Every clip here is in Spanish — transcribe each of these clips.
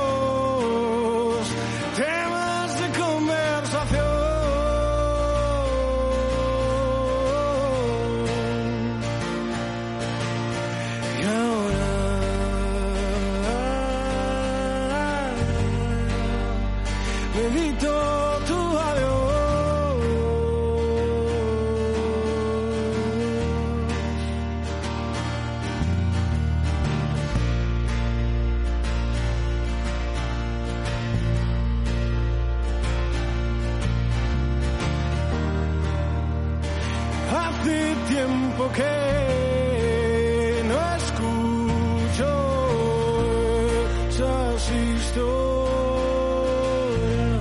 temas de conversación. Y ahora medito tu adiós. Hace tiempo que no escucho esas historias.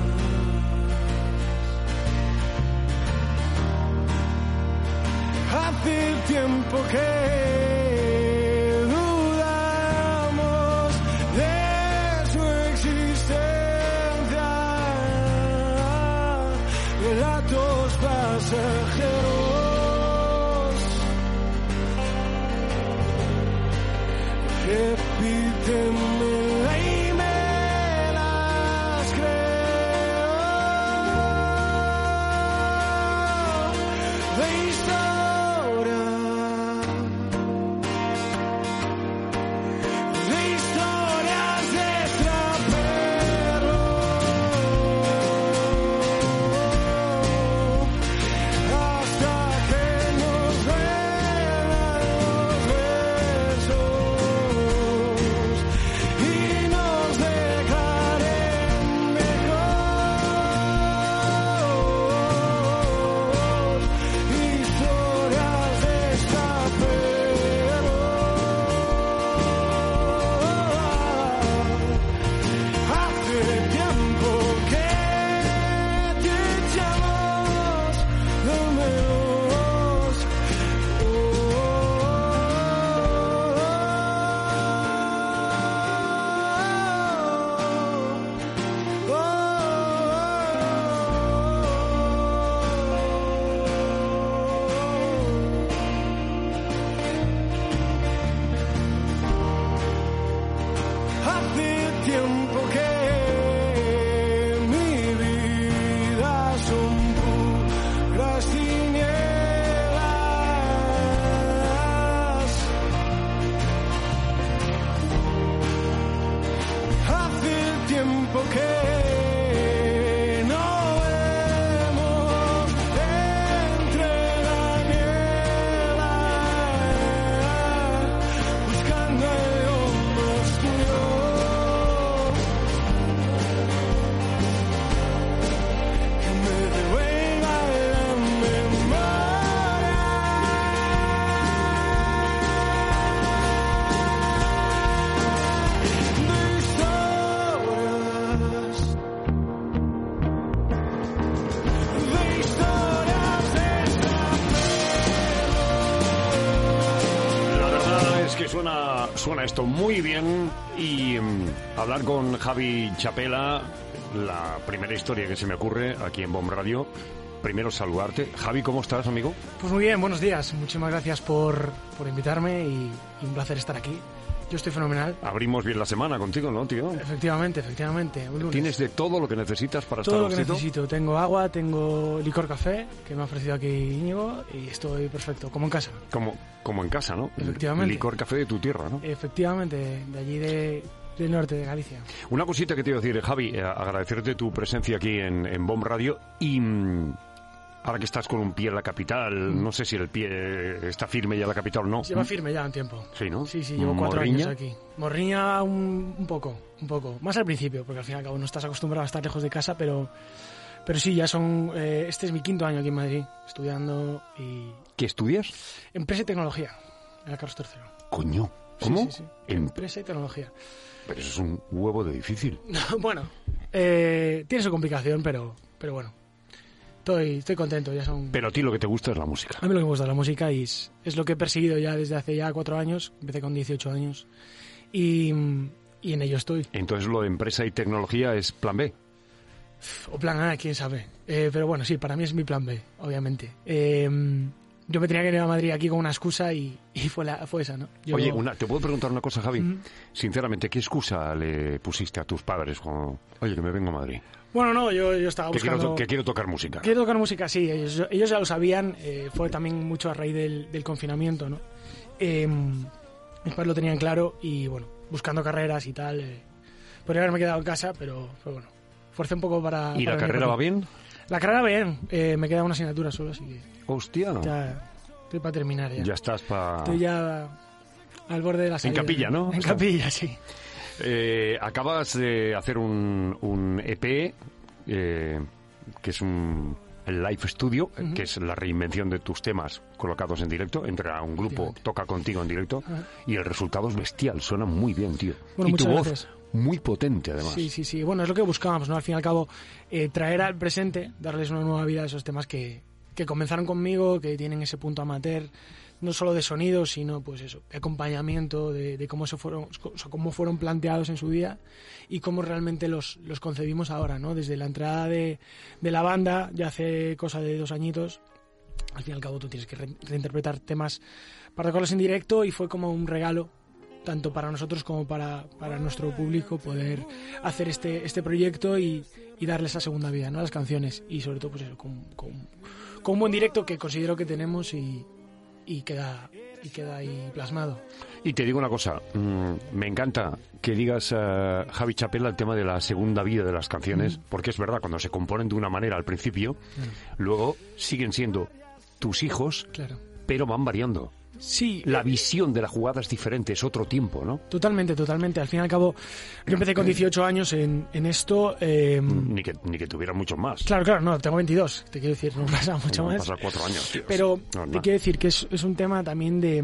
Hace tiempo que dudamos de su existencia. Relatos pasajeros. Repíteme y me las creo. De historias de trapero, hasta que nos vean los besos y nos dejaremos mejor. Historias de trapero. Hace tiempo que te echamos de menos. Hace tiempo que mi vida son puras tinieblas. Hace tiempo que no vemos entre la niebla, buscando el hombro tuyo. Que me devuelva la memoria. De historias de La verdad es que suena esto muy bien y hablar con Javi Chapela, la primera historia que se me ocurre aquí en Bomb Radio. Primero saludarte. Javi, ¿cómo estás, amigo? Pues muy bien, buenos días. Muchísimas gracias por invitarme y un placer estar aquí. Yo estoy fenomenal. Abrimos bien la semana contigo, ¿no, tío? Efectivamente. Un lunes. ¿Tienes de todo lo que necesitas para estar todo lo que justito? necesito. Tengo agua, tengo licor café, que me ha ofrecido aquí Íñigo, y estoy perfecto, como en casa. Como en casa, ¿no? Efectivamente. Licor café de tu tierra, ¿no? Efectivamente, de allí del norte de Galicia. Una cosita que te iba a decir, Javi, agradecerte tu presencia aquí en Bomb Radio y ahora que estás con un pie en la capital, no sé si el pie está firme ya en la capital o no. Lleva firme ya un tiempo. Sí, ¿no? Sí, llevo 4 ¿Morriña? años aquí. Morriña un poco. Más al principio, porque al fin y al cabo no estás acostumbrado a estar lejos de casa, pero sí, ya son... este es mi 5º año aquí en Madrid, estudiando y... ¿Qué estudias? Empresa y tecnología, en la Carlos III. Coño, ¿cómo? Sí. Empresa y tecnología. Pero eso es un huevo de difícil. Bueno, tiene su complicación, pero bueno. Estoy contento, ya son... Pero a ti lo que te gusta es la música. A mí lo que me gusta es la música y es lo que he perseguido ya desde hace ya 4 años. Empecé con 18 años y en ello estoy. Entonces lo de empresa y tecnología es plan B. O plan A, quién sabe. Pero bueno, sí, para mí es mi plan B, obviamente. yo me tenía que ir a Madrid aquí con una excusa y fue esa, ¿no? Oye, ¿te puedo preguntar una cosa, Javi? Sinceramente, ¿qué excusa le pusiste a tus padres cuando, oye, que me vengo a Madrid? Bueno, no, yo estaba buscando... Que quiero tocar música. Quiero tocar música, sí, ellos ya lo sabían, fue también mucho a raíz del confinamiento, ¿no? Mis padres lo tenían claro y, bueno, buscando carreras y tal, podría haberme quedado en casa, pero bueno, forcé un poco para... ¿Y la carrera va bien? La carrera bien, me queda una asignatura solo, así que... ¡Hostia! Ya estoy para terminar ya. Ya estás para... Estoy ya al borde de la salida. En capilla, ¿no? En capilla, sí. Acabas de hacer un EP, que es el Live Studio, que es la reinvención de tus temas colocados en directo. Entra un grupo, toca contigo en directo, y el resultado es bestial, suena muy bien, tío. Bueno, y tu voz gracias. muy potente, además. Sí. Bueno, es lo que buscábamos, ¿no? Al fin y al cabo, traer al presente, darles una nueva vida a esos temas que comenzaron conmigo, que tienen ese punto amateur, no solo de sonido, sino pues eso, de acompañamiento, de cómo fueron planteados en su día y cómo realmente los concebimos ahora, ¿no? Desde la entrada de la banda, ya hace cosa de 2 añitos, al fin y al cabo tú tienes que reinterpretar temas para tocarlos en directo y fue como un regalo tanto para nosotros como para nuestro público poder hacer este proyecto y darle esa segunda vida, ¿no? A las canciones y sobre todo pues eso, con un buen directo que considero que tenemos y queda ahí plasmado. Y te digo una cosa, me encanta que digas, Javi Chapela, el tema de la segunda vida de las canciones, porque es verdad, cuando se componen de una manera al principio, luego siguen siendo tus hijos, claro, pero van variando. Sí. La visión de la jugada es diferente, es otro tiempo, ¿no? Totalmente. Al fin y al cabo, yo empecé con 18 años en esto. Ni que tuviera mucho más. Claro, no, tengo 22, te quiero decir, no pasa mucho más. Pasa 4 años, tío. Pero te quiero decir que es un tema también de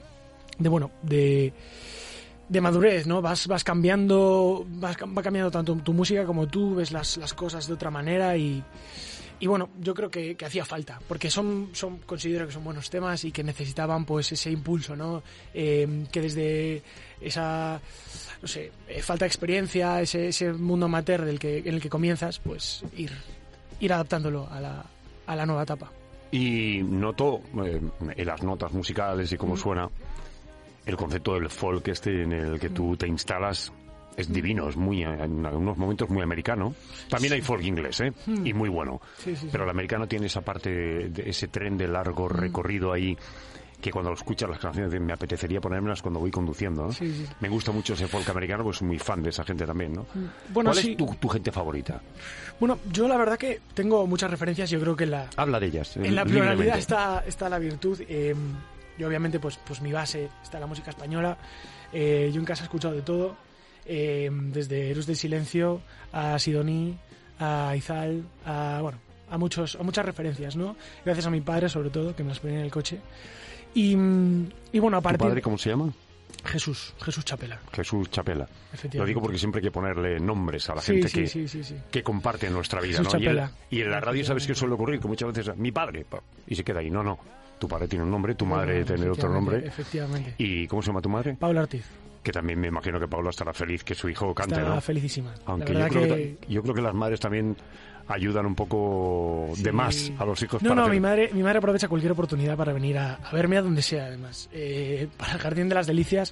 madurez, ¿no? Vas cambiando, va cambiando tanto tu música como tú, ves las cosas de otra manera y bueno, yo creo que hacía falta, porque considero que son buenos temas y que necesitaban pues ese impulso, ¿no? Que desde esa, no sé, falta de experiencia, ese mundo amateur en el que comienzas, pues ir adaptándolo a la nueva etapa. Y noto en las notas musicales y cómo suena el concepto del folk en el que tú te instalas. Es divino, es muy, en algunos momentos muy americano. También hay folk inglés, y muy bueno. Sí. Pero el americano tiene esa parte, de ese tren de largo recorrido ahí, que cuando escuchas las canciones me apetecería ponérmelas cuando voy conduciendo, ¿no? Sí. Me gusta mucho ese folk americano, pues soy muy fan de esa gente también, ¿no? Bueno, ¿Cuál es tu gente favorita? Bueno, yo la verdad que tengo muchas referencias, yo creo que Habla de ellas. En la pluralidad está la virtud. Yo obviamente, pues mi base está la música española. Yo en casa he escuchado de todo. Desde Héroes del Silencio a Sidoní, a Izal, a muchas referencias, ¿no? Gracias a mi padre, sobre todo, que me las ponía en el coche. Y bueno, aparte... ¿Tu padre cómo se llama? Jesús Chapela. Jesús Chapela. Efectivamente. Lo digo porque siempre hay que ponerle nombres a la gente que comparte nuestra vida, Jesús ¿no? Chapela. Y en la radio, ¿sabes qué suele ocurrir? Que muchas veces, mi padre, y se queda ahí. No. Tu padre tiene un nombre, tu madre tiene otro nombre. Efectivamente. ¿Y cómo se llama tu madre? Paula Ortiz. Que también me imagino que Paula estará feliz que su hijo cante, Estará ¿no? felicísima. Aunque yo creo que las madres también ayudan un poco de más a los hijos. Mi madre aprovecha cualquier oportunidad para venir a verme a donde sea, además. Para el Jardín de las Delicias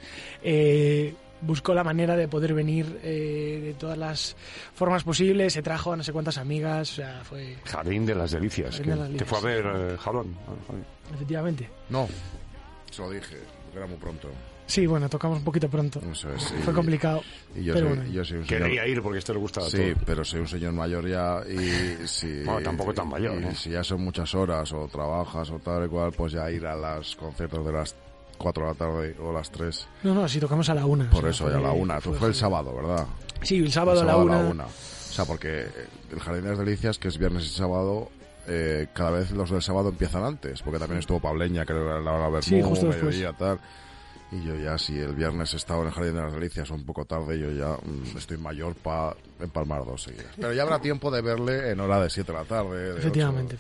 buscó la manera de poder venir de todas las formas posibles, se trajo a no sé cuántas amigas, o sea, fue... Jardín de las Delicias, te fue a ver Jalón. Efectivamente. No, se lo dije, era muy pronto. Sí, bueno, tocamos un poquito pronto. Eso es, sí. Fue complicado. Y yo soy un señor... Quería ir porque esto le gustaba todo. Sí, pero soy un señor mayor ya y si... No, tampoco tan mayor, y si ya son muchas horas o trabajas o tal y cual, pues ya ir a los conciertos de las 4 de la tarde o las 3. No, si tocamos a la 1. Por eso, ya a la 1. Fue el sábado, ¿verdad? Sí, el sábado a la 1. O sea, porque el Jardín de las Delicias, que es viernes y sábado... cada vez los del sábado empiezan antes, porque también estuvo Pableña, que era la hora Bermú, justo mediodía, tal. Y yo ya, si el viernes he estado en el Jardín de las Delicias un poco tarde, yo ya estoy mayor para empalmar 2 seguidas. Pero ya habrá tiempo de verle en hora de 7 de la tarde. Efectivamente.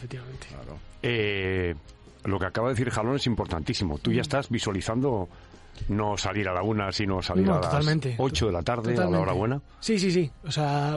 Claro. Lo que acaba de decir Jalón es importantísimo. Tú ya estás visualizando no salir a la 1, sino salir a las 8 de la tarde, a la hora buena. Sí. O sea, bueno,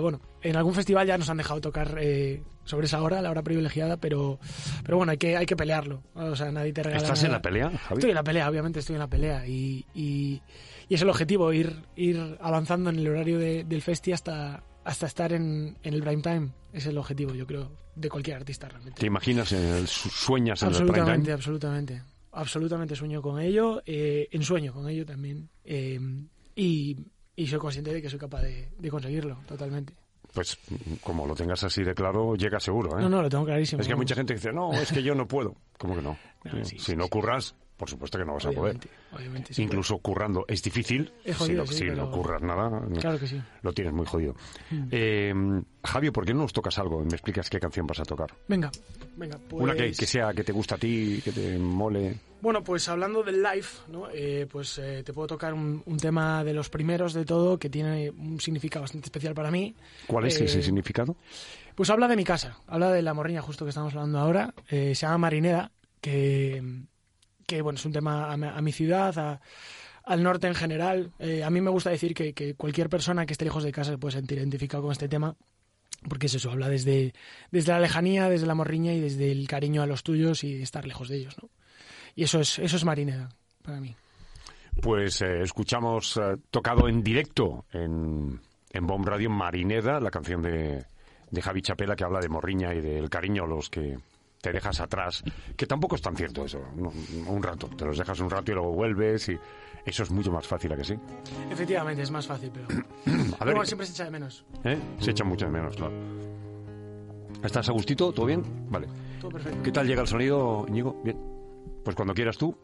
en algún festival ya nos han dejado tocar sobre esa hora, la hora privilegiada, pero bueno, hay que pelearlo. O sea, nadie te regala ¿Estás nada. en la pelea, Javi? Estoy en la pelea, obviamente estoy en la pelea. Y es el objetivo, ir avanzando en el horario del festi hasta estar en el prime time. Es el objetivo, yo creo, de cualquier artista realmente. ¿Te imaginas, sueñas en el prime time? Absolutamente sueño con ello, ensueño con ello también, y soy consciente de que soy capaz de conseguirlo, totalmente. Pues como lo tengas así de claro, llega seguro, ¿eh? No, lo tengo clarísimo. Es que hay mucha gente que dice, no, es que yo no puedo. ¿Cómo que no? Si no curras, por supuesto que no vas a poder. Obviamente, sí, incluso currando es difícil. Es jodido, si pero... no curras nada, claro que sí. Lo tienes muy jodido. Javi, ¿por qué no nos tocas algo? Me explicas qué canción vas a tocar. Venga, pues... Una que sea, que te gusta a ti, que te mole. Bueno, pues hablando del live, ¿no? Te puedo tocar un tema de los primeros de todo que tiene un significado bastante especial para mí. ¿Cuál es ese significado? Pues habla de mi casa, habla de la morriña justo que estamos hablando ahora. Se llama Marineda, que bueno, es un tema a mi ciudad, al norte en general. A mí me gusta decir que cualquier persona que esté lejos de casa se puede sentir identificado con este tema, porque es eso, habla desde la lejanía, desde la morriña y desde el cariño a los tuyos y estar lejos de ellos, ¿no? Y eso es Marineda para mí. Pues escuchamos tocado en directo en Bomb Radio Marineda, la canción de Javi Chapela, que habla de morriña y del cariño a los que te dejas atrás, que tampoco es tan cierto eso, ¿no? Un rato, te los dejas un rato y luego vuelves, y eso es mucho más fácil, ¿a que sí? Efectivamente, es más fácil, pero a ver, bueno, siempre se echa de menos. Se echa mucho de menos, claro. ¿Estás a gustito? ¿Todo bien? Vale. Todo perfecto. ¿Qué tal llega el sonido, Íñigo? Bien. Pues cuando quieras tú.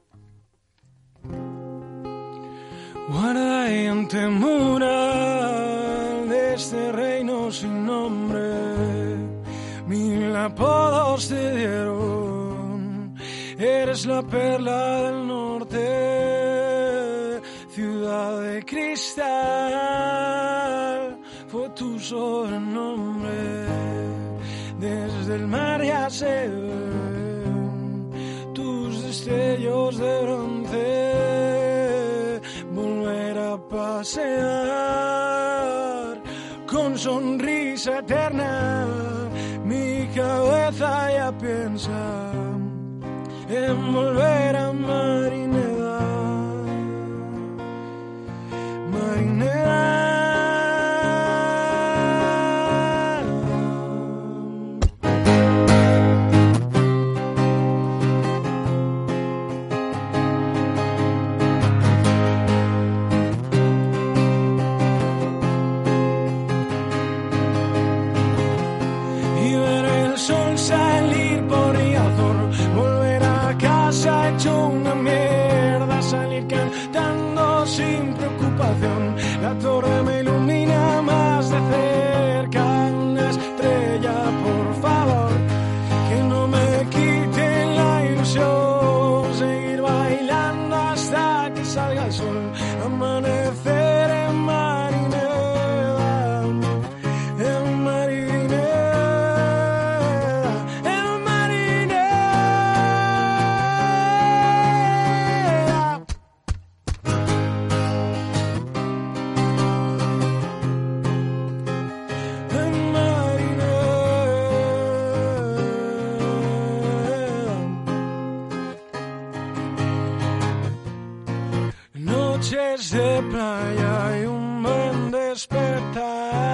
Guarda en temura de este reino sin nombre, 1000 apodos te dieron. Eres la perla del norte, ciudad de cristal, fue tu sobrenombre. Desde el mar ya se ven tus destellos de bronce, volver a pasear con sonrisa eterna. Mi cabeza ya piensa en volver a Marineda, Marineda. Sin preocupación, la torre me ilumina más de cerca. Una estrella, por favor, que no me quiten la ilusión. Seguir bailando hasta que salga el sol, amanecer en Marineda, en Marineda, en Marineda. Noches de playa y un buen despertar,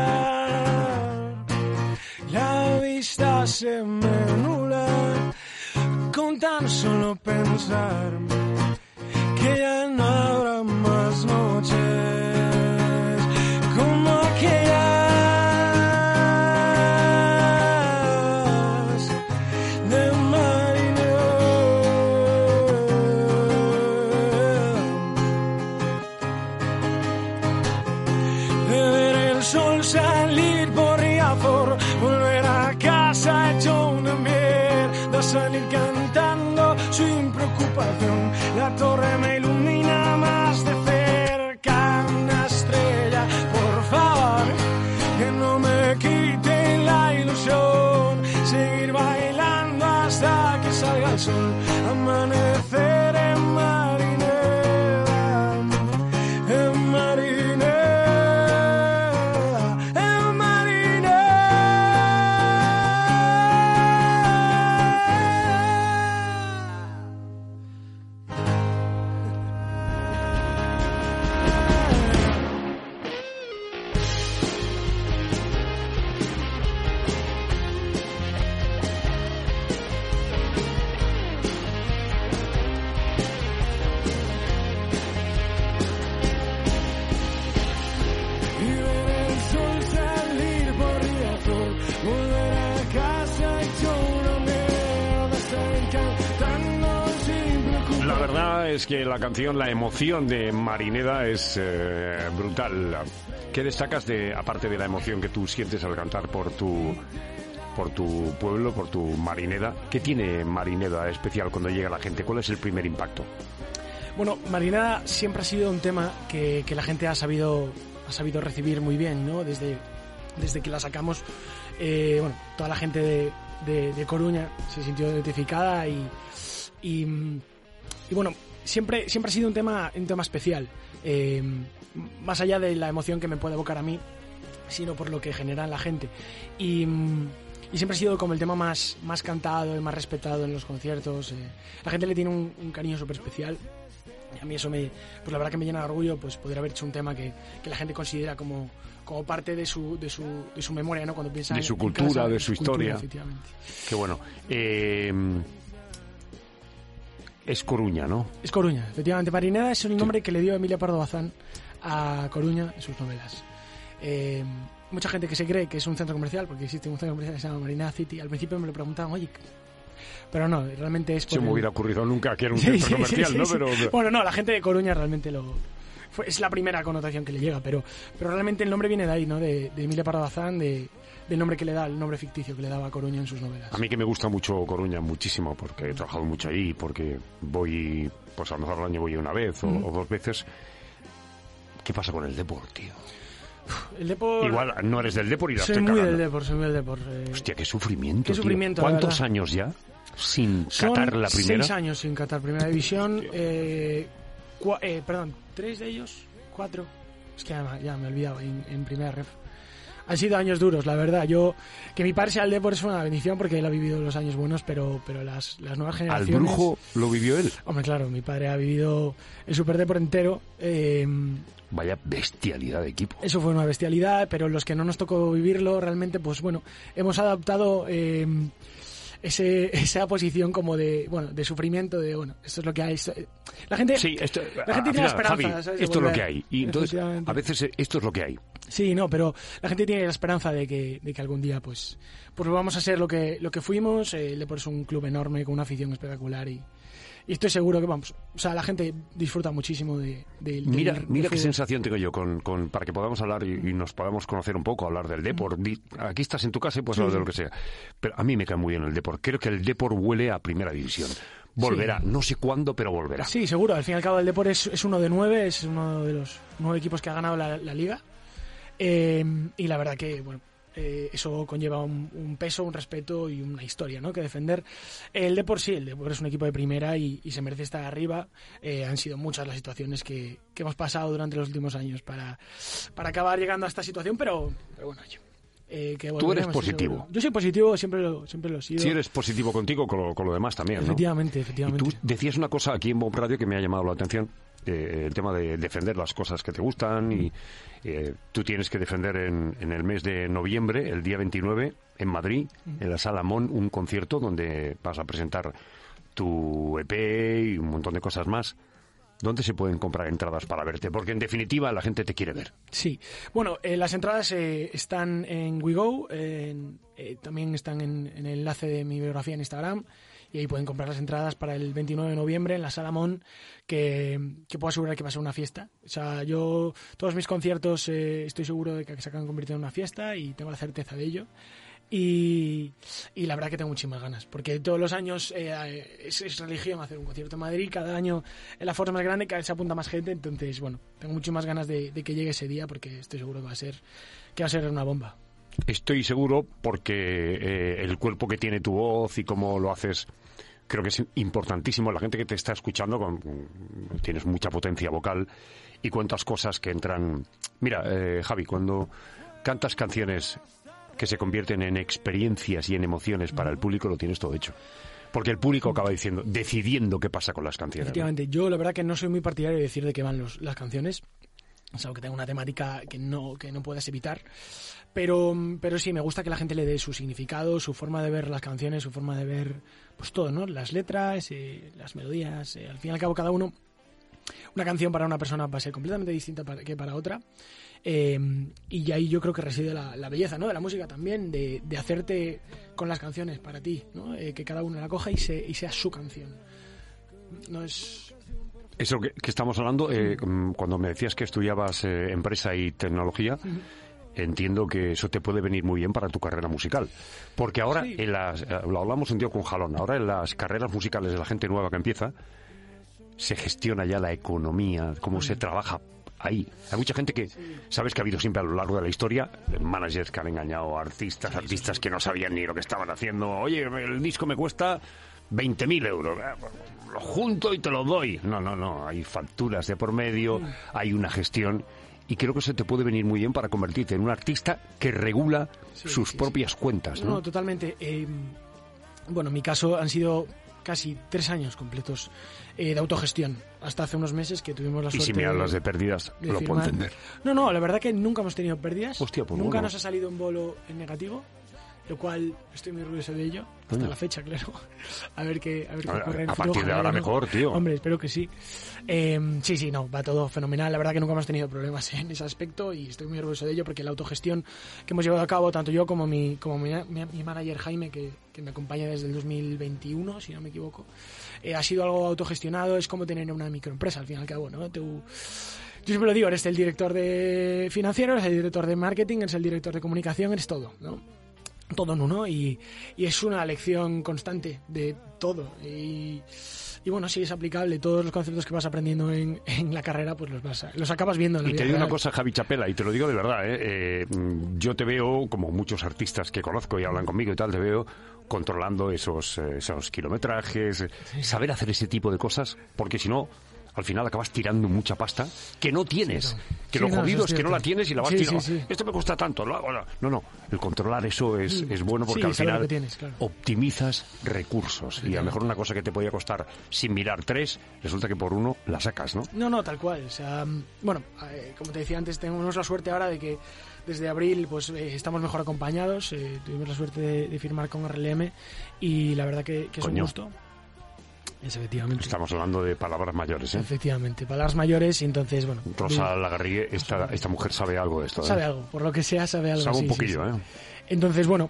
la vista se me nubla con tan solo pensar que ya no habrá más noches como aquellas de Marineda. De ver el sol salir por Riazor, volver a casa hecho una mierda, salir cantando sin preocupación. La torre me ilumina más de cerca. Una estrella, por favor, que no me quiten la ilusión. Seguir bailando hasta que salga el sol, amanecer en Marineda, en Marineda, en Marineda. es que la canción, la emoción de Marineda es brutal. ¿Qué destacas aparte de la emoción que tú sientes al cantar por tu pueblo, por tu Marineda? ¿Qué tiene Marineda especial cuando llega la gente? ¿Cuál es el primer impacto? Bueno, Marineda siempre ha sido un tema que la gente ha sabido recibir muy bien, ¿no? Desde que la sacamos, toda la gente de Coruña se sintió identificada y bueno, siempre ha sido un tema especial, más allá de la emoción que me puede evocar a mí, sino por lo que genera en la gente. Y siempre ha sido como el tema más cantado y más respetado en los conciertos. La gente le tiene un cariño súper especial. A mí eso pues la verdad que me llena de orgullo, pues poder haber hecho un tema que la gente considera como parte de su memoria, ¿no? Cuando piensa de su cultura, de su historia. Efectivamente. Qué bueno. Es Coruña, ¿no? Es Coruña, efectivamente. Marineda es el nombre que le dio Emilia Pardo Bazán a Coruña en sus novelas. Mucha gente que se cree que es un centro comercial, porque existe un centro comercial que se llama Marineda City. Al principio me lo preguntaban, oye, pero no, realmente es... Se me hubiera ocurrido nunca que era un centro comercial, ¿no? Sí. Pero... Bueno, no, la gente de Coruña realmente es la primera connotación que le llega, pero realmente el nombre viene de ahí, ¿no? De Emilia Pardo Bazán, del nombre que le da, el nombre ficticio que le daba a Coruña en sus novelas. A mí que me gusta mucho Coruña, muchísimo, porque he trabajado mucho ahí, porque voy, pues a lo mejor al año voy una vez o dos veces. ¿Qué pasa con el Depor, tío? El Depor... Igual no eres del Depor y la soy estoy muy cagando. Soy muy del Depor. Hostia, qué sufrimiento, qué sufrimiento, tío. ¿Cuántos años ya sin catar la primera? 6 años sin catar primera división. 3 de ellos, 4. Es que ya me he olvidado en primera ref. Han sido años duros, la verdad. Que mi padre sea el Depor es una bendición porque él ha vivido los años buenos, pero las nuevas generaciones... ¿Al Brujo lo vivió él? Hombre, claro, mi padre ha vivido el Super Depor entero. Vaya bestialidad de equipo. Eso fue una bestialidad, pero los que no nos tocó vivirlo, realmente, pues bueno, hemos adaptado esa posición como de esto es lo que hay. La gente, sí, la gente tiene la esperanza, Javi, ¿sabes? Esto es lo que hay. Y entonces, a veces esto es lo que hay. Sí, no, pero la gente tiene la esperanza de que algún día pues vamos a ser lo que fuimos. El Depor es un club enorme con una afición espectacular y estoy seguro que la gente disfruta muchísimo Mira qué sensación tengo yo para que podamos hablar y nos podamos conocer un poco, hablar del Depor. Aquí estás en tu casa y puedes hablar de lo que sea. Pero a mí me cae muy bien el Depor. Creo que el Depor huele a primera división. Volverá, no sé cuándo, pero volverá. Sí, seguro. Al fin y al cabo el Depor es uno de 9, es uno de los 9 equipos que ha ganado la liga. Y la verdad que, eso conlleva un peso, un respeto y una historia, ¿no?, que defender. El Depor es un equipo de primera y se merece estar arriba. Han sido muchas las situaciones que hemos pasado durante los últimos años para acabar llegando a esta situación, pero bueno, tú eres positivo. Yo soy positivo, siempre lo he sido. Si eres positivo contigo, con lo demás también, ¿no? Efectivamente. Y tú decías una cosa aquí en Bomb Radio que me ha llamado la atención, el tema de defender las cosas que te gustan y tú tienes que defender en el mes de noviembre, el día 29, en Madrid, en la Sala Mon, un concierto donde vas a presentar tu EP y un montón de cosas más. ¿Dónde se pueden comprar entradas para verte? Porque en definitiva la gente te quiere ver. Sí. Bueno, las entradas están en WeGo, también están en el enlace de mi biografía en Instagram, y ahí pueden comprar las entradas para el 29 de noviembre en la Sala Mon, que puedo asegurar que va a ser una fiesta. O sea, todos mis conciertos estoy seguro de que se acaban convirtiendo en una fiesta y tengo la certeza de ello. Y la verdad que tengo muchísimas ganas, porque todos los años es religión hacer un concierto en Madrid, cada año el aforo es más grande, cada vez se apunta más gente, entonces tengo muchísimas ganas de que llegue ese día, porque estoy seguro que va a ser una bomba. Estoy seguro porque el cuerpo que tiene tu voz y cómo lo haces, creo que es importantísimo. La gente que te está escuchando, tienes mucha potencia vocal y cuántas cosas que entran. Mira, Javi, cuando cantas canciones que se convierten en experiencias y en emociones para el público, lo tienes todo hecho. Porque el público acaba decidiendo qué pasa con las canciones. Efectivamente, ¿no? Yo la verdad que no soy muy partidario de decir de qué van las canciones. Es algo que tenga una temática que no puedas evitar. Pero sí, me gusta que la gente le dé su significado, su forma de ver las canciones, su forma de ver pues todo, ¿no? Las letras, las melodías. Al fin y al cabo, cada uno, una canción para una persona va a ser completamente distinta que para otra. Y ahí yo creo que reside la belleza, ¿no?, de la música también, de hacerte con las canciones para ti, ¿no? Que cada uno la coja y sea su canción. No es... Eso que estamos hablando, cuando me decías que estudiabas empresa y tecnología, entiendo que eso te puede venir muy bien para tu carrera musical. Porque ahora, lo hablamos un día con Jalón, ahora en las carreras musicales de la gente nueva que empieza, se gestiona ya la economía, cómo se trabaja ahí. Hay mucha gente que, sabes que ha habido siempre a lo largo de la historia, managers que han engañado a artistas que no sabían ni lo que estaban haciendo. Oye, el disco me cuesta 20.000 euros. Lo junto y te lo doy. No. Hay facturas de por medio, hay una gestión. Y creo que eso te puede venir muy bien para convertirte en un artista que regula sus propias cuentas, ¿no? No, totalmente. Bueno, en mi caso han sido casi 3 años completos de autogestión. Hasta hace unos meses que tuvimos la suerte... Y si me hablas de pérdidas, lo puedo entender. No, la verdad que nunca hemos tenido pérdidas. Hostia, pues nunca bueno. nos ha salido un bolo en negativo, lo cual estoy muy orgulloso de ello. Hasta la fecha, claro. A ver qué ocurre en el futuro. A partir de ahora mejor, tío. Hombre, espero que sí. Sí, va todo fenomenal. La verdad que nunca hemos tenido problemas en ese aspecto y estoy muy orgulloso de ello porque la autogestión que hemos llevado a cabo, tanto yo como mi manager Jaime, que me acompaña desde el 2021, si no me equivoco, ha sido algo autogestionado. Es como tener una microempresa, al fin y al cabo, ¿no? Yo siempre lo digo, eres el director de financiero, eres el director de marketing, eres el director de comunicación, eres todo, ¿no? Todo en uno, y es una lección constante de todo. Y bueno, sí, es aplicable. Todos los conceptos que vas aprendiendo en la carrera, pues los acabas viendo en la vida. Y te digo real. una cosa, Javi Chapela, y te lo digo de verdad, yo te veo, como muchos artistas que conozco y hablan conmigo y tal, te veo controlando esos kilometrajes, saber hacer ese tipo de cosas, porque si no, al final acabas tirando mucha pasta que no tienes. Lo jodido es que no la tienes y la vas tirando. Esto me cuesta tanto. No. El controlar eso es bueno porque al final optimizas recursos. Y a lo mejor una cosa que te podía costar sin mirar 3, resulta que por 1 la sacas, ¿no? No, tal cual. O sea, bueno, como te decía antes, tenemos la suerte ahora de que desde abril pues estamos mejor acompañados. Tuvimos la suerte de firmar con RLM y la verdad que es un gusto. Efectivamente. Estamos hablando de palabras mayores, ¿eh? Efectivamente, palabras mayores, y entonces, bueno... Rosa Lagarrigue, esta mujer sabe algo de esto, ¿eh? Sabe algo, por lo que sea, sabe algo. Sabe un poquillo, ¿eh? Entonces, bueno,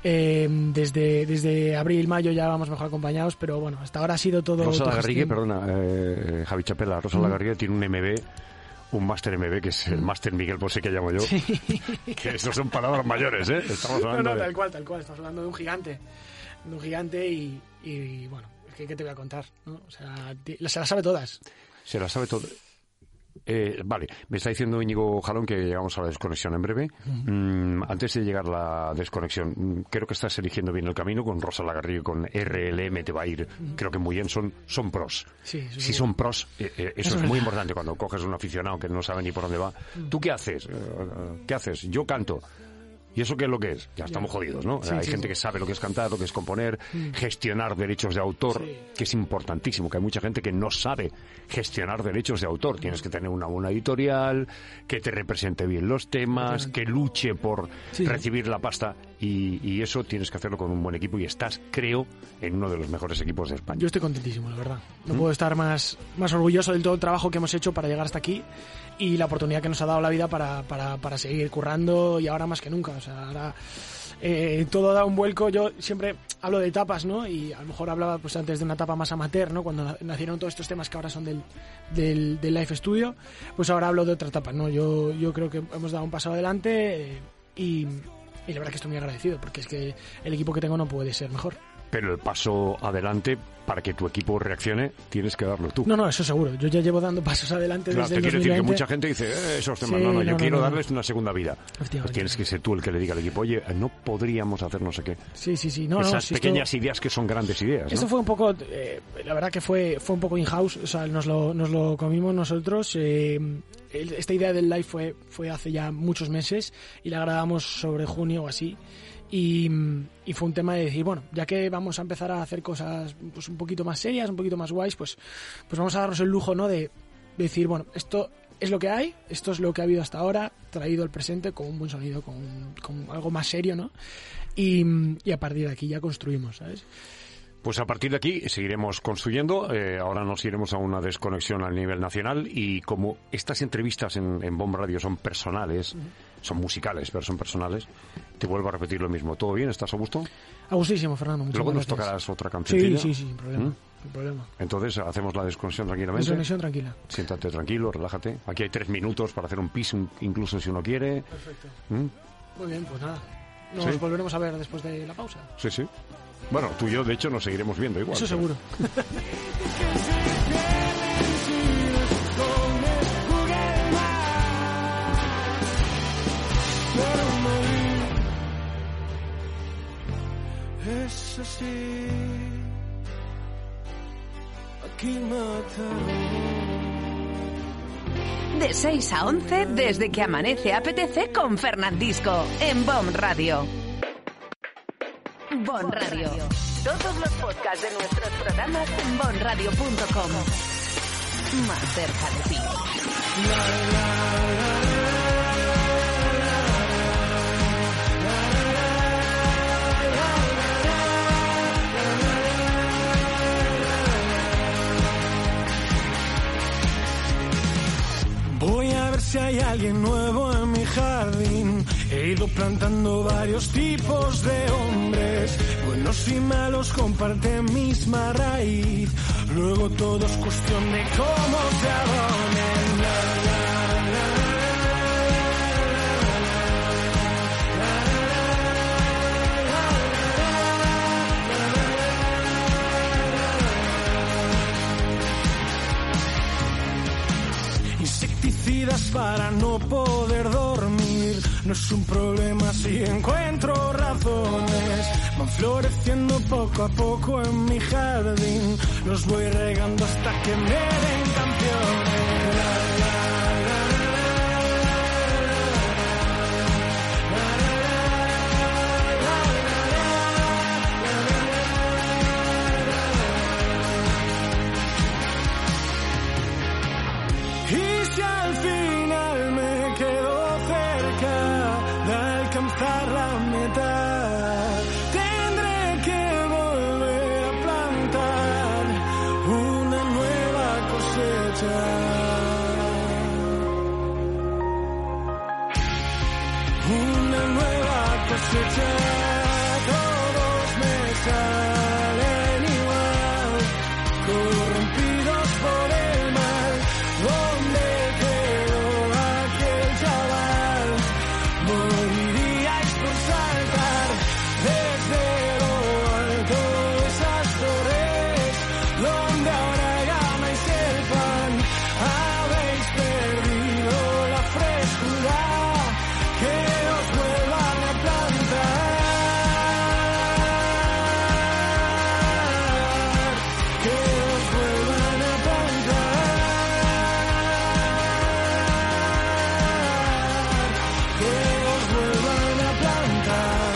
desde abril, mayo ya vamos mejor acompañados, pero bueno, hasta ahora ha sido todo... Rosa Lagarrigue, perdona, Javi Chapela, Rosa Lagarrigue tiene un MB, un máster MB, que es el máster Miguel Bosé que llamo yo, que estos son palabras mayores, ¿eh? Estamos hablando tal cual, estamos hablando de un gigante, y bueno... ¿Qué te voy a contar? ¿No? O sea, se las sabe todas. Se las sabe todo. Vale, me está diciendo Íñigo Jalón que llegamos a la desconexión en breve. Antes de llegar a la desconexión, creo que estás eligiendo bien el camino con Rosa Lagarrigue, con RLM te va a ir, creo que muy bien, son pros. Sí, si son pros, eso es muy importante cuando coges un aficionado que no sabe ni por dónde va. ¿Tú qué haces? ¿Qué haces? Yo canto. ¿Y eso qué es lo que es? Ya estamos jodidos, ¿no? Hay gente que sabe lo que es cantar, lo que es componer, gestionar derechos de autor, que es importantísimo, que hay mucha gente que no sabe gestionar derechos de autor. Tienes que tener una buena editorial, que te represente bien los temas, que luche por recibir la pasta, y eso tienes que hacerlo con un buen equipo, y estás, creo, en uno de los mejores equipos de España. Yo estoy contentísimo, la verdad. No puedo estar más orgulloso del todo el trabajo que hemos hecho para llegar hasta aquí y la oportunidad que nos ha dado la vida para seguir currando, y ahora más que nunca. O sea, ahora todo da un vuelco. Yo siempre hablo de etapas, ¿no? Y a lo mejor hablaba pues antes de una etapa más amateur, ¿no? Cuando nacieron todos estos temas que ahora son del Live Studio, pues ahora hablo de otra etapa, ¿no? Yo creo que hemos dado un paso adelante y la verdad que estoy muy agradecido, porque es que el equipo que tengo no puede ser mejor. Pero el paso adelante, para que tu equipo reaccione, tienes que darlo tú. No, eso seguro. Yo ya llevo dando pasos adelante desde el 2020. Claro, te quiero decir que mucha gente dice, esos temas, yo quiero darles una segunda vida. Pues tienes que ser tú el que le diga al equipo, oye, no podríamos hacer no sé qué. Sí. Esas pequeñas ideas que son grandes ideas, ¿no? Esto fue un poco, la verdad que fue un poco in-house, o sea, nos lo comimos nosotros. Esta idea del live fue hace ya muchos meses y la grabamos sobre junio o así. Y fue un tema de decir, bueno, ya que vamos a empezar a hacer cosas pues un poquito más serias, un poquito más guays, pues vamos a darnos el lujo, ¿no? De decir, bueno, esto es lo que hay, esto es lo que ha habido hasta ahora, traído al presente con un buen sonido, con algo más serio, ¿no? Y a partir de aquí ya construimos, ¿sabes? Pues a partir de aquí seguiremos construyendo. Ahora nos iremos a una desconexión a nivel nacional, y como estas entrevistas en Bomb Radio son personales, son musicales, pero son personales, te vuelvo a repetir lo mismo. ¿Todo bien? ¿Estás a gusto? A gustísimo, Fernando. Muchas Luego gracias. Nos tocarás otra canción. Sí, sin problema. sin problema. Entonces hacemos la desconexión tranquilamente. Desconexión tranquila. Siéntate tranquilo, relájate. Aquí hay 3 minutos para hacer un pis, incluso si uno quiere. Perfecto. ¿Mm? Muy bien, pues nada. Nos ¿Sí? volveremos a ver después de la pausa. Sí, sí. Bueno, tú y yo, de hecho, nos seguiremos viendo igual. Eso seguro. Es así, aquí mataron. De 6 a 11, desde que amanece apetece con Fernandisco, en BOM Radio. BOM Radio. Todos los podcasts de nuestros programas en bomradio.com. Más cerca de ti. Voy a ver si hay alguien nuevo en mi jardín. He ido plantando varios tipos de hombres. Buenos y malos comparten misma raíz. Luego todo es cuestión de cómo se abonen. Insecticidas para no poder dormir. No es un problema si encuentro razones. Van floreciendo poco a poco en mi jardín. Los voy regando hasta que me den campeones. Y si al final me quedo cerca de alcanzar la meta, tendré que volver a plantar una nueva cosecha. Una nueva cosecha. Todos me salen igual, corrompidos por el mal. ¿Dónde quedó aquel chaval? Moriríais por saltar desde lo alto de esas torres, donde ahora ganáis el pan. Habéis perdido la frescura, que os vuelvan a plantar, que os vuelvan a plantar, que os vuelvan a plantar.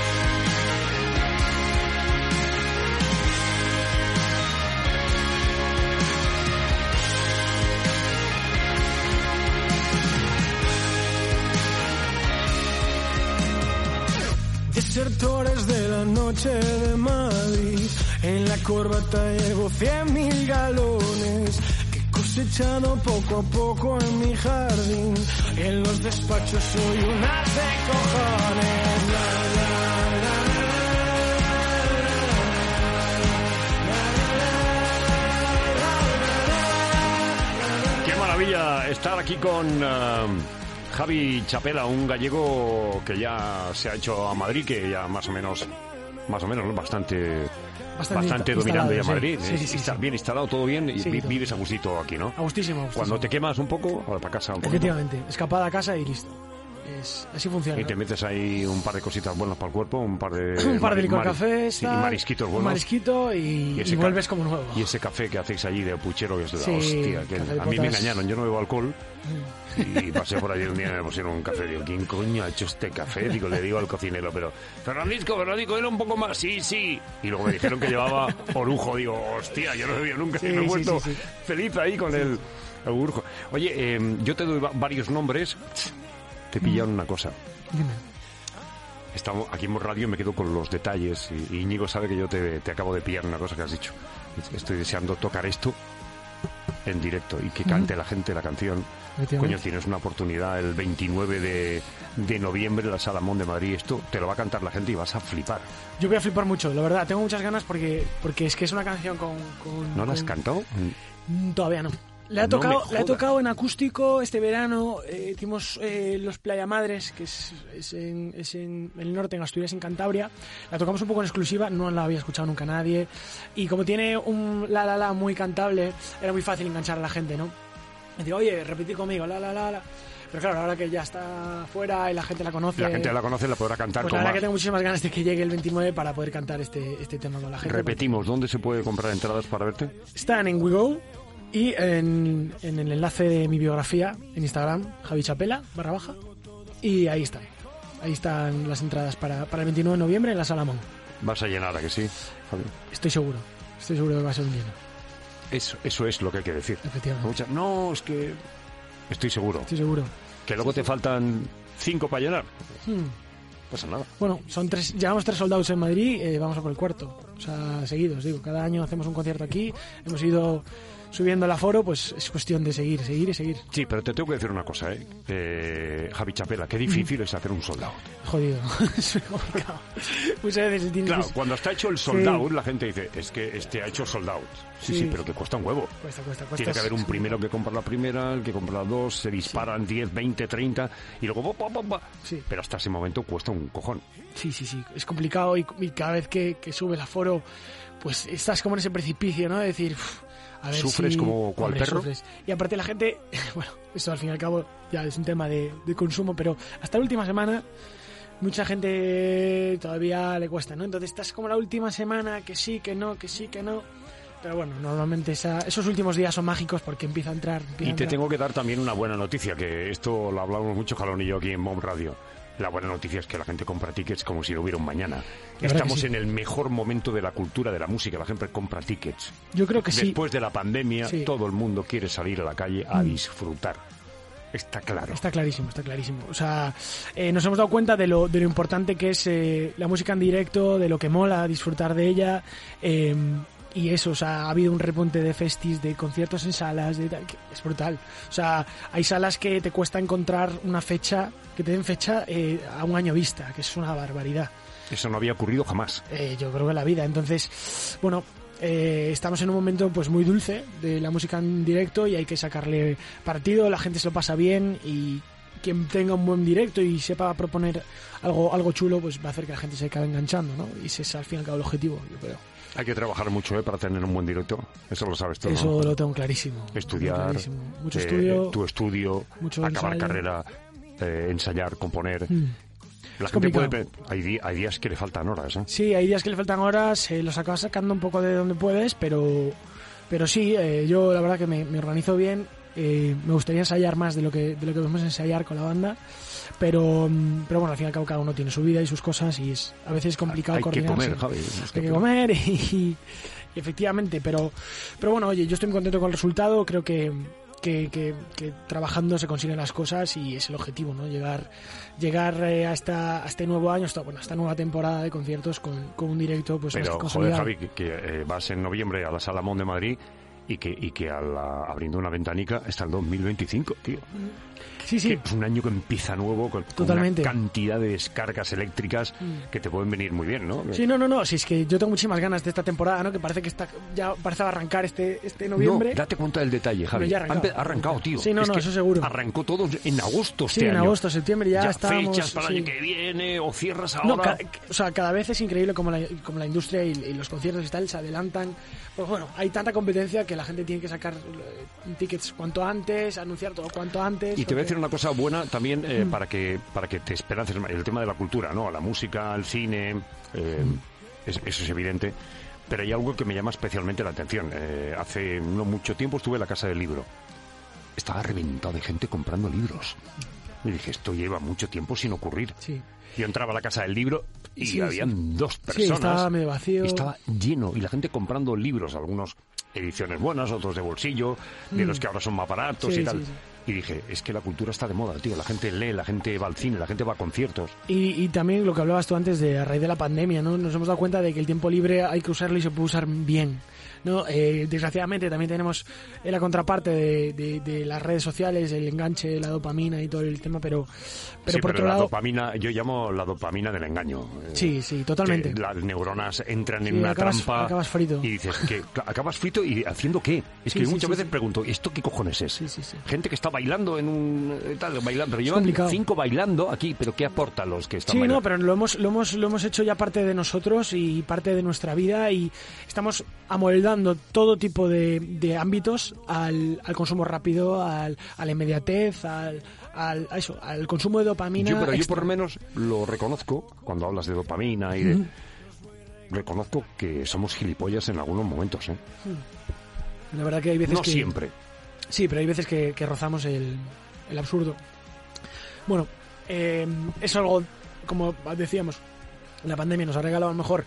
Desertores de la noche de Madrid, en la corbata llevo 100.000 galones que he cosechado poco a poco en mi jardín. En los despachos soy un as de cojones. Qué maravilla estar aquí con Javi Chapela, un gallego que ya se ha hecho a Madrid, que ya más o menos, ¿no? bastante dominando ya sí. Madrid. Sí, sí, Está sí. bien instalado, todo bien, y Sí, todo. vives a gustito aquí, ¿no? A gustísimo. Cuando te quemas un poco, ahora para casa un poco. Efectivamente, escapada a casa y listo. Así funciona. Y te metes ahí un par de cositas buenas para el cuerpo, un par de licor cafés, sí, y marisquitos buenos. un marisquito y ese vuelves como nuevo. Y ese café que hacéis allí de puchero, que es la Sí, hostia. Que café de a mí me potas. engañaron, yo no bebo alcohol. Y pasé por allí un día y me pusieron un café. Digo, ¿quién coño ha hecho este café? Digo, le digo al cocinero, pero Fernandisco, era un poco más. Sí, sí. Y luego me dijeron que llevaba orujo. Digo, hostia, yo no he bebido nunca. Sí, y me he sí, vuelto sí. feliz ahí con el orujo. Oye, yo te doy varios nombres. Te pillaron una cosa. Dime. Estamos aquí en Radio, me quedo con los detalles y Íñigo sabe que yo te acabo de pillar una cosa que has dicho. Estoy deseando tocar esto en directo y que cante la gente la canción. Coño, tienes una oportunidad el 29 de noviembre en la Sala Mon de Madrid. Esto te lo va a cantar la gente y vas a flipar. Yo voy a flipar mucho, la verdad. Tengo muchas ganas porque es que es una canción con ¿No la has cantado? Todavía no. Le No me he tocado en acústico este verano. Hicimos los Playa Madres, que es en el norte, en Asturias, en Cantabria. La tocamos un poco en exclusiva, no la había escuchado nunca nadie. Y como tiene un la muy cantable, era muy fácil enganchar a la gente, ¿no? Me digo, oye, repetid conmigo, la. Pero claro, ahora que ya está fuera y la gente la conoce... La gente la conoce, la podrá cantar pues con la verdad más. que tengo muchísimas ganas de que llegue el 29 para poder cantar este tema con la gente. Repetimos, ¿dónde se puede comprar entradas para verte? Están en WeGo y en el enlace de mi biografía en Instagram, Javi Chapela, _. Y ahí están. Ahí están las entradas para el 29 de noviembre en la Sala Mon. Vas a llenar, ¿a que sí, Javi? Estoy seguro de que va a ser un lleno. Eso es lo que hay que decir. Efectivamente. No, es que... Estoy seguro. Que luego te faltan 5 para llenar. No pasa nada. Bueno, llevamos 3 sold outs en Madrid, vamos a por el cuarto. O sea, seguidos, digo. Cada año hacemos un concierto aquí. Hemos ido subiendo el aforo, pues es cuestión de seguir y seguir. Sí, pero te tengo que decir una cosa, Javi Chapela, qué difícil es hacer un sold out. Jodido, es muy complicado. Muchas veces tienes... Claro, cuando está hecho el sold out, la gente dice, es que ha hecho sold out. Sí, pero que cuesta un huevo. Cuesta. Tiene que haber un primero que compra la primera, el que compra las dos, se disparan 10, 20, 30 y luego... Sí. Pero hasta ese momento cuesta un cojón. Sí. Es complicado y cada vez que sube el aforo, pues estás como en ese precipicio, ¿no? De decir... A ver, ¿Sufres como cual perro? Sufres. Y aparte la gente, bueno, esto al fin y al cabo ya es un tema de consumo, pero hasta la última semana mucha gente todavía le cuesta, ¿no? Entonces estás como la última semana, que sí, que no. Pero bueno, normalmente esos últimos días son mágicos porque empieza a entrar. Y te tengo que dar también una buena noticia, que esto lo hablamos mucho Jalón y yo aquí en BOM Radio. La buena noticia es que la gente compra tickets como si no hubiera un mañana. Estamos en el mejor momento de la cultura de la música. La gente compra tickets. Yo creo que Después de la pandemia, todo el mundo quiere salir a la calle a disfrutar. Está claro. Está clarísimo. O sea, nos hemos dado cuenta de lo importante que es la música en directo, de lo que mola disfrutar de ella. Y eso, o sea, ha habido un repunte de festis, de conciertos en salas, es brutal. O sea, hay salas que te cuesta encontrar una fecha, que te den fecha a un año vista, que es una barbaridad. Eso no había ocurrido jamás. Yo creo que en la vida. Entonces, bueno, estamos en un momento pues muy dulce de la música en directo y hay que sacarle partido, la gente se lo pasa bien y quien tenga un buen directo y sepa proponer algo chulo, pues va a hacer que la gente se acabe enganchando, ¿no? Y ese es al fin y al cabo el objetivo, yo creo. Hay que trabajar mucho para tener un buen directo. Eso lo sabes tú, Eso ¿no? lo tengo clarísimo. Estudiar, mucho estudio, tu estudio, mucho acabar ensayo. Carrera, ensayar, componer. La Es gente complicado. hay días que le faltan horas, ¿eh? Sí, hay días que le faltan horas, los acabas sacando un poco de donde puedes, pero sí, yo la verdad que me organizo bien. Me gustaría ensayar más de lo que podemos ensayar con la banda, pero bueno, al fin y al cabo cada uno tiene su vida y sus cosas y a veces es complicado coordinarse. Hay que comer, Javi. Hay que comer y efectivamente, pero bueno, oye, yo estoy muy contento con el resultado, creo que trabajando se consiguen las cosas y es el objetivo, ¿no? Llegar a este nuevo año, esta nueva temporada de conciertos con un directo pues pero joder, consolidado. Javi, que vas en noviembre a la Sala Mon de Madrid y que abriendo una ventanica está el 2025, tío. Sí. Que es un año que empieza nuevo con Totalmente. una cantidad de descargas eléctricas que te pueden venir muy bien, ¿no? Sí, no, si es que yo tengo muchísimas ganas de esta temporada, ¿no? Que parece que ya parece va a arrancar este noviembre. No, date cuenta del detalle, Javi. Pero ya ha arrancado, tío. Sí, Es que eso seguro. Arrancó todo en agosto Sí, este en año. agosto, septiembre ya estábamos... fechas para el año que viene o cierras ahora. No, cada vez es increíble como la industria y los conciertos y tal se adelantan. Pues bueno, hay tanta competencia que la gente tiene que sacar tickets cuanto antes, anunciar todo cuanto antes. Y te voy a decir una cosa buena también para que te esperances el tema de la cultura, ¿no? La música, el cine, eso es evidente. Pero hay algo que me llama especialmente la atención. Hace no mucho tiempo estuve en la Casa del Libro. Estaba reventado de gente comprando libros. Y dije, esto lleva mucho tiempo sin ocurrir. Sí. Yo entraba a la Casa del Libro y Sí, habían 2 personas. Sí, estaba medio vacío. Estaba lleno. Y la gente comprando libros, algunos ediciones buenas, otros de bolsillo, de los que ahora son más baratos y tal. Sí. Y dije, es que la cultura está de moda, tío. La gente lee, la gente va al cine, la gente va a conciertos. Y también lo que hablabas tú antes a raíz de la pandemia, ¿no? Nos hemos dado cuenta de que el tiempo libre hay que usarlo y se puede usar bien. ¿no? Desgraciadamente también tenemos la contraparte de las redes sociales, el enganche, la dopamina y todo el tema, pero por otro la lado... dopamina, yo llamo la dopamina del engaño. Sí, totalmente. Las neuronas entran en una trampa acabas frito. y dices, que acabas frito y ¿haciendo qué? Es que muchas veces pregunto, ¿esto qué cojones es? Sí. Gente que está bailando en un... bailando, pero llevan 5 bailando aquí, pero ¿qué aporta a los que están bailando? No, pero lo hemos hecho ya parte de nosotros y parte de nuestra vida, y estamos amoldando todo tipo de ámbitos al consumo rápido, a la inmediatez, al consumo de dopamina. Yo por lo menos lo reconozco cuando hablas de dopamina y de... Reconozco que somos gilipollas en algunos momentos, ¿eh? La verdad que hay veces no siempre. Sí, pero hay veces que rozamos el absurdo. Bueno, es algo, como decíamos, la pandemia nos ha regalado a lo mejor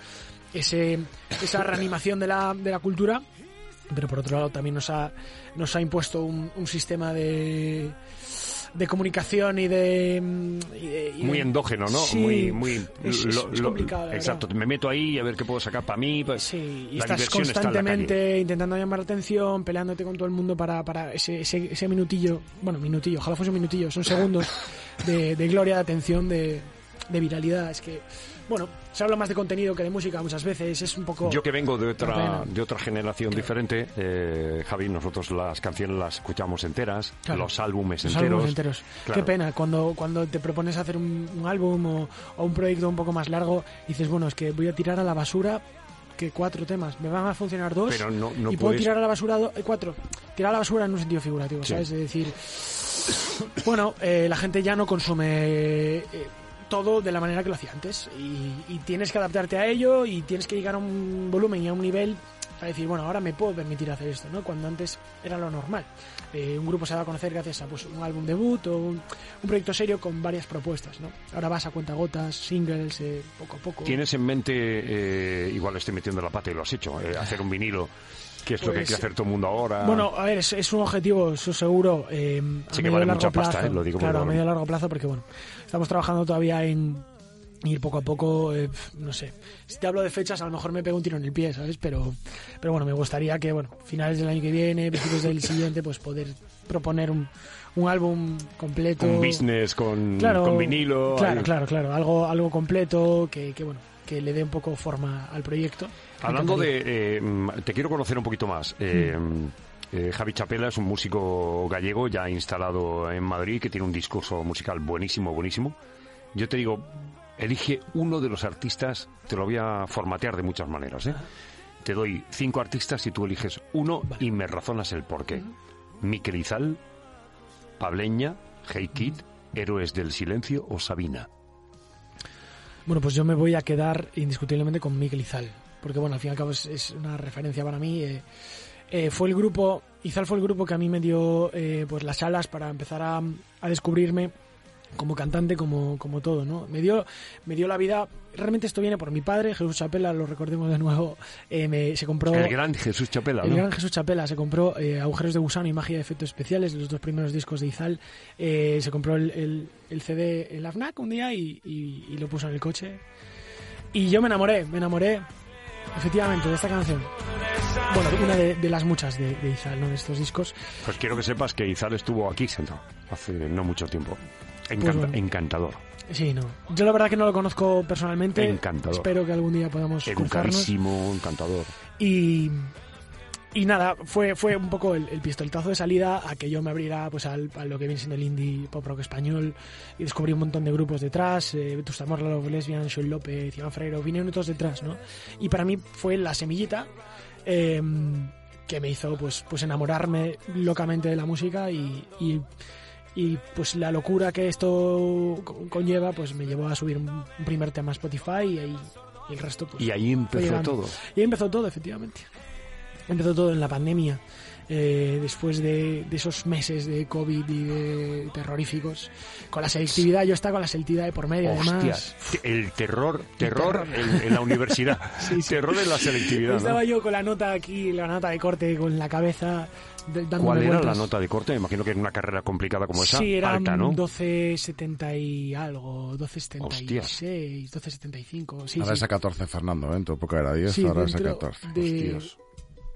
esa reanimación de la cultura, pero por otro lado también nos ha impuesto un sistema de comunicación y muy endógeno, ¿no? Sí, muy es complicado, la exacto, verdad. me meto ahí a ver qué puedo sacar para mí. Sí, y la estás constantemente intentando llamar la atención, peleándote con todo el mundo para ese minutillo, ojalá fuese un minutillo, son segundos de gloria, de atención, de viralidad. Es que, bueno, se habla más de contenido que de música muchas veces, es un poco... Yo que vengo de otra generación diferente, Javi, nosotros las canciones las escuchamos enteras, los álbumes enteros. Claro. Qué pena, cuando te propones hacer un álbum o un proyecto un poco más largo, dices, bueno, es que voy a tirar a la basura que 4 temas, me van a funcionar 2, pero no y puedo tirar a la basura 4. Tirar a la basura en un sentido figurativo, ¿sabes? Es decir, bueno, la gente ya no consume... todo de la manera que lo hacía antes, y tienes que adaptarte a ello, y tienes que llegar a un volumen y a un nivel a decir, bueno, ahora me puedo permitir hacer esto, ¿no? Cuando antes era lo normal. Un grupo se da a conocer gracias a un álbum debut o un proyecto serio con varias propuestas, ¿no? Ahora vas a cuentagotas, singles, poco a poco. ¿Tienes en mente, igual estoy metiendo la pata y lo has hecho, hacer un vinilo? ¿Qué es lo que hay que hacer todo el mundo ahora? Bueno, a ver, es un objetivo, eso seguro, a medio y largo plazo. Lo digo, claro, a medio y largo plazo, porque bueno, estamos trabajando todavía en ir poco a poco, no sé. Si te hablo de fechas, a lo mejor me pego un tiro en el pie, ¿sabes? Pero bueno, me gustaría que, bueno, finales del año que viene, principios del siguiente, pues poder proponer un álbum completo. Un business con vinilo. Claro, algo completo que bueno, que le dé un poco forma al proyecto. Hablando te quiero conocer un poquito más. Javi Chapela es un músico gallego ya instalado en Madrid, que tiene un discurso musical buenísimo. Yo te digo, elige uno de los artistas, te lo voy a formatear de muchas maneras, ¿eh? Te doy 5 artistas y tú eliges uno, y me razonas el porqué. Miquel Izal, Pableña, Hey Kid, Héroes del Silencio o Sabina. Bueno, pues yo me voy a quedar indiscutiblemente con Miquel Izal, porque bueno, al fin y al cabo es una referencia para mí. Izal fue el grupo que a mí me dio pues las alas para empezar a descubrirme como cantante, como todo, ¿no? Me dio la vida. Realmente esto viene por mi padre, Jesús Chapela, lo recordemos de nuevo. Se compró el gran Jesús Chapela, ¿no? El gran Jesús Chapela se compró Agujeros de Gusano y Magia de Efectos Especiales, los 2 primeros discos de Izal. Se compró el CD en la FNAC un día y lo puso en el coche. Y yo me enamoré, efectivamente, de esta canción. Bueno, una de las muchas de Izal, ¿no? De estos discos. Pues quiero que sepas que Izal estuvo aquí sentado hace no mucho tiempo. Encantador. Sí, no. Yo la verdad que no lo conozco personalmente. Encantador. Espero que algún día podamos cruzarnos. Educadísimo, encantador. Y nada, fue un poco el pistoletazo de salida a que yo me abriera pues a lo que viene siendo el indie pop rock español, y descubrí un montón de grupos detrás, Tustamor, Love Lesbian, Joel López, Iván Freiro, vinieron todos detrás, ¿no? Y para mí fue la semillita que me hizo pues enamorarme locamente de la música, y pues la locura que esto conlleva pues me llevó a subir un primer tema a Spotify, y el resto pues... Y ahí empezó todo. Y ahí empezó todo, efectivamente. Empezó todo en la pandemia, después de esos meses de COVID y de terroríficos, con la selectividad. Yo estaba con la selectividad de por medio. Hostias, además. El terror en la universidad. Sí. Terror en la selectividad. Estaba ¿no? yo con la nota aquí, la nota de corte, con la cabeza dándome ¿Cuál era vueltas. la nota de corte? Me imagino que en una carrera complicada como esa, sí, era alta, ¿no? 12.70 y algo, 12.76, 12.75. Sí, ahora sí. es a 14, Fernando, ¿eh? En tu época era 10, sí, ahora es a 14. Hostias.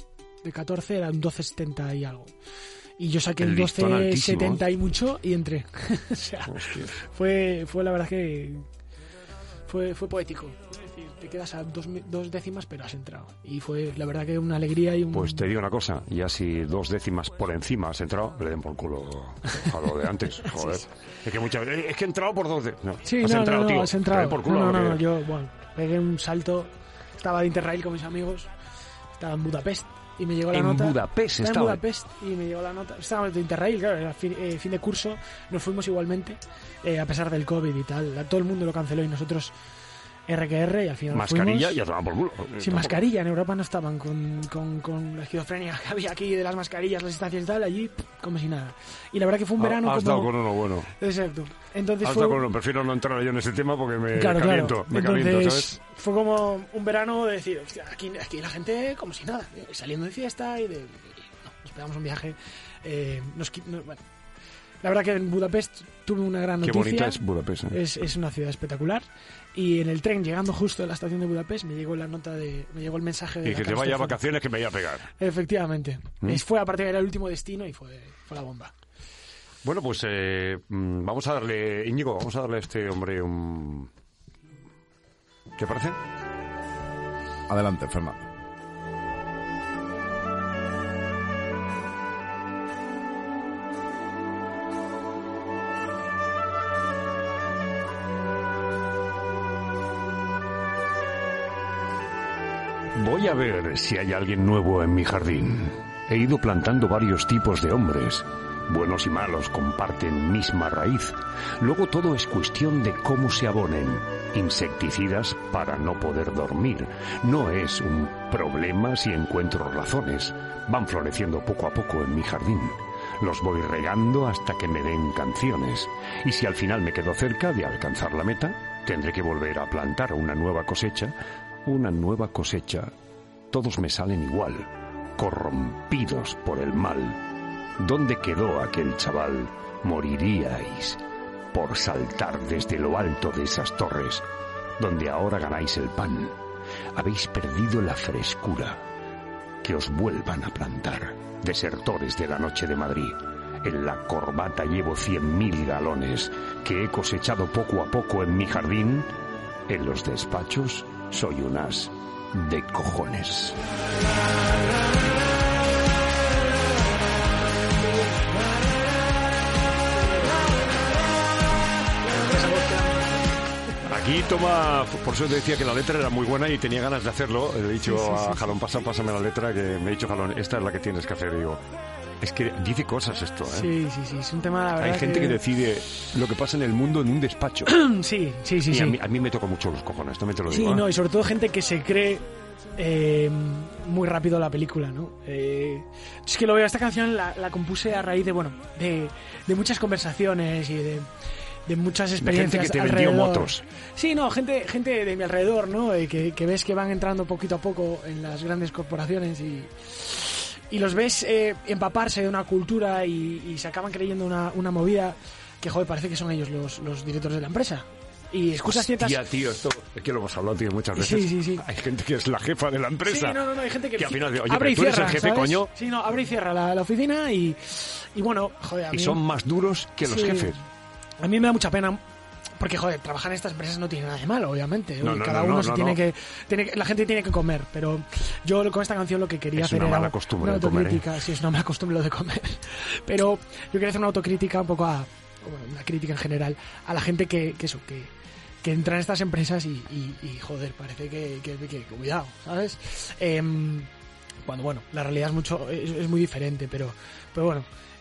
de 14 era un 12,70 y algo. Y yo saqué un listón altísimo. 12,70 y mucho y entré. O sea, fue la verdad que fue poético. Es decir, te quedas a 2 décimas, pero has entrado. Y fue la verdad que una alegría y un... Pues te digo una cosa, ya si 2 décimas por encima has entrado, le den por culo a lo de antes, joder. Sí. Es que muchas veces, es que he entrado por 2 décimas. No, Sí, has entrado, no, tío. has entrado. Te den por culo. No, yo, bueno, pegué un salto, estaba de Interrail con mis amigos, estaba en Budapest y me llegó la En nota. Budapest Estaba en estaba. Budapest y me llegó la nota. Estábamos de Interrail, claro, era fin de curso, nos fuimos igualmente, a pesar del COVID y tal. Todo el mundo lo canceló y nosotros RQR y al final Mascarilla fuimos y a tomar por culo. sin Tampoco. mascarilla. En Europa no estaban con la esquizofrenia que había aquí de las mascarillas, las distancias y tal, allí como si nada. Y la verdad que fue un verano Has como... dado con uno bueno. Exacto. Entonces Has fue... dado con uno. Prefiero no entrar yo en ese tema porque me Claro. me caliento, Entonces, ¿sabes? fue como un verano de decir, hostia, aquí la gente como si nada, saliendo de fiesta y nos pegamos un viaje. Bueno, la verdad que en Budapest tuve una gran Qué noticia. bonita es Budapest. Es una ciudad espectacular. Y en el tren, llegando justo a la estación de Budapest, me llegó el mensaje de Y la que te vaya a Cancel. vacaciones que me vaya a pegar. Efectivamente. Fue aparte que era el último destino y fue la bomba. Bueno, pues vamos a darle, Íñigo, vamos a darle a este hombre un... ¿Te parece? Adelante, Fernando. Voy a ver si hay alguien nuevo en mi jardín. He ido plantando varios tipos de hombres. Buenos y malos comparten misma raíz. Luego todo es cuestión de cómo se abonen. Insecticidas para no poder dormir. No es un problema si encuentro razones. Van floreciendo poco a poco en mi jardín. Los voy regando hasta que me den canciones. Y si al final me quedo cerca de alcanzar la meta, tendré que volver a plantar una nueva cosecha. Una nueva cosecha. Todos me salen igual, corrompidos por el mal. ¿Dónde quedó aquel chaval? Moriríais por saltar desde lo alto de esas torres, donde ahora ganáis el pan. Habéis perdido la frescura. Que os vuelvan a plantar, desertores de la noche de Madrid. En la corbata llevo 100.000 galones que he cosechado poco a poco en mi jardín. En los despachos soy un as de cojones. Aquí toma, por eso te decía que la letra era muy buena y tenía ganas de hacerlo. Le he dicho a Jalón, pásame la letra, que me ha dicho Jalón, esta es la que tienes que hacer. Y digo, es que dice cosas esto, ¿eh? Sí, es un tema, la verdad. Hay gente que decide lo que pasa en el mundo en un despacho. Sí. Y a mí me toca mucho los cojones, también te lo digo. Sí, no, y sobre todo gente que se cree muy rápido la película, ¿no? Es que lo veo, esta canción la compuse a raíz de muchas conversaciones y de muchas experiencias de gente que te vendió alrededor. motos. Sí, no, gente de mi alrededor, ¿no? Que ves que van entrando poquito a poco en las grandes corporaciones y los ves empaparse de una cultura y se acaban creyendo una movida que, joder, parece que son ellos los directores de la empresa. Y escuchas ciertas... Tío, esto es que lo hemos hablado, tío, muchas veces. Sí. Hay gente que es la jefa de la empresa. Sí, no, hay gente que al final dice, oye, abre pero y tú eres cierra, el jefe, ¿sabes? coño. Sí, no, abre y cierra la oficina y bueno, joder, a mí... Y son más duros que los Sí. jefes. A mí me da mucha pena porque, joder, trabajar en estas empresas no tiene nada de malo, obviamente. No, Cada no, uno no, se no, tiene no. que... La gente tiene que comer, pero yo con esta canción lo que quería Es hacer una era mala costumbre una de comer, autocrítica. Sí, es una mala costumbre lo de comer. Pero yo quería hacer una autocrítica un poco una crítica en general a la gente que entra en estas empresas y joder, parece que cuidado, ¿sabes? Cuando, bueno, la realidad es muy diferente, pero bueno,